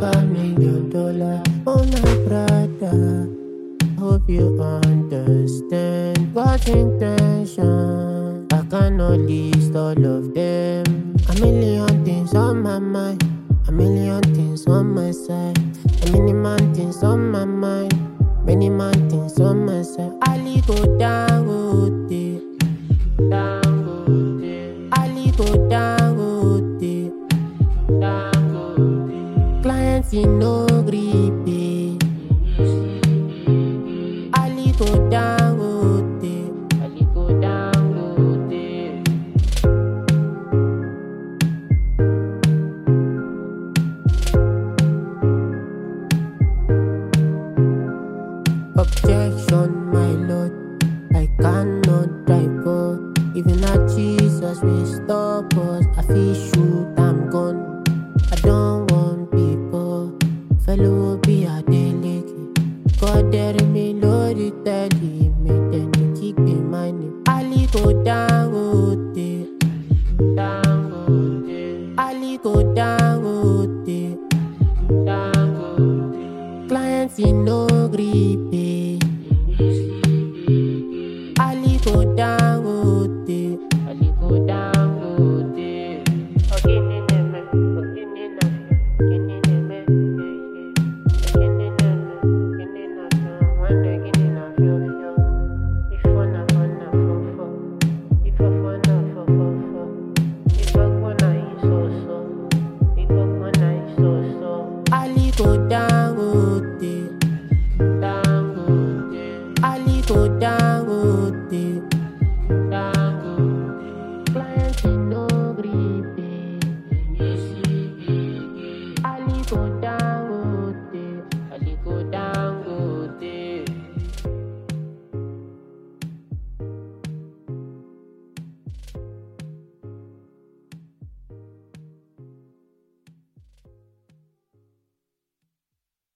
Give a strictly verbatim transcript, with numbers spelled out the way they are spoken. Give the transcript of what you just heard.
a million dollar. Oh my brother, hope you understand God's intention. I cannot list all of them. A million things on my mind, a million things on my side, a many man things on my mind, many man things on my side. Ali go down, go day, down, go day. Ali go down, go day, down, go day. Clients in no grip. Ali go down, go day. Ali go down, go day. Objection, my lord, I cannot drive on. Even at Jesus will stop us. I feel shoot, I'm gone. I don't want people. Fellow be a delegate. God there me, Lord, it tell him. Then you keep in mind. Ali go down, go day. Down, go day. Ali go down, go day. Down, go day. Clients in no grip. Ali go down, go day. Ali go down, go day. Again in the me, again in the again in the me, again in the again in the one again in the feel. If wanna wanna for for, if I wanna for for for, if I wanna is so so, if I wanna is so so. Ali go down, go day. Down, go day. Ali go down, go day. Down, go day. Clients in no grip. Ali go down.